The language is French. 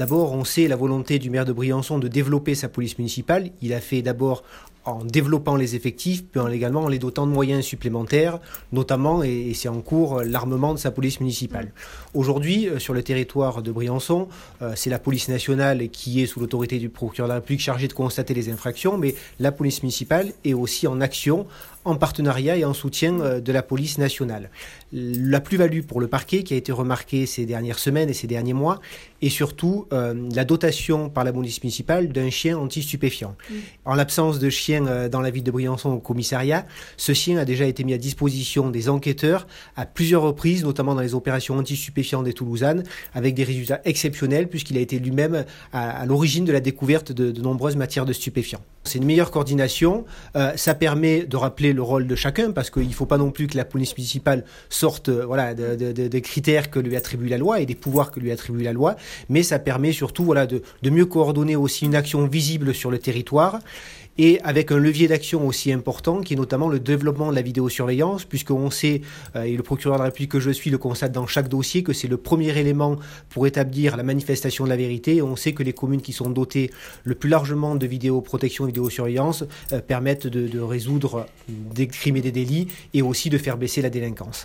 D'abord, on sait la volonté du maire de Briançon de développer sa police municipale. Il a fait d'abord en développant les effectifs, puis également en les dotant de moyens supplémentaires, notamment, et c'est en cours, l'armement de sa police municipale. Aujourd'hui, sur le territoire de Briançon, c'est la police nationale qui est sous l'autorité du procureur de la République chargé de constater les infractions, mais la police municipale est aussi en action, en partenariat et en soutien de la police nationale. La plus-value pour le parquet qui a été remarquée ces dernières semaines et ces derniers mois, et surtout la dotation par la police municipale d'un chien anti-stupéfiant. En l'absence de chien dans la ville de Briançon au commissariat, ce chien a déjà été mis à disposition des enquêteurs à plusieurs reprises, notamment dans les opérations anti-stupéfiants des Toulousanes, avec des résultats exceptionnels puisqu'il a été lui-même à l'origine de la découverte de nombreuses matières de stupéfiants. C'est une meilleure coordination, ça permet de rappeler le rôle de chacun parce qu'il ne faut pas non plus que la police municipale sorte des critères que lui attribue la loi et des pouvoirs que lui attribue la loi, mais ça permet surtout de mieux coordonner aussi une action visible sur le territoire et avec un levier d'action aussi important qui est notamment le développement de la vidéosurveillance, puisqu'on sait, et le procureur de la République que je suis le constate dans chaque dossier, que c'est le premier élément pour établir la manifestation de la vérité. Et on sait que les communes qui sont dotées le plus largement de vidéoprotection et vidéosurveillance permettent de résoudre des crimes et des délits et aussi de faire baisser la délinquance.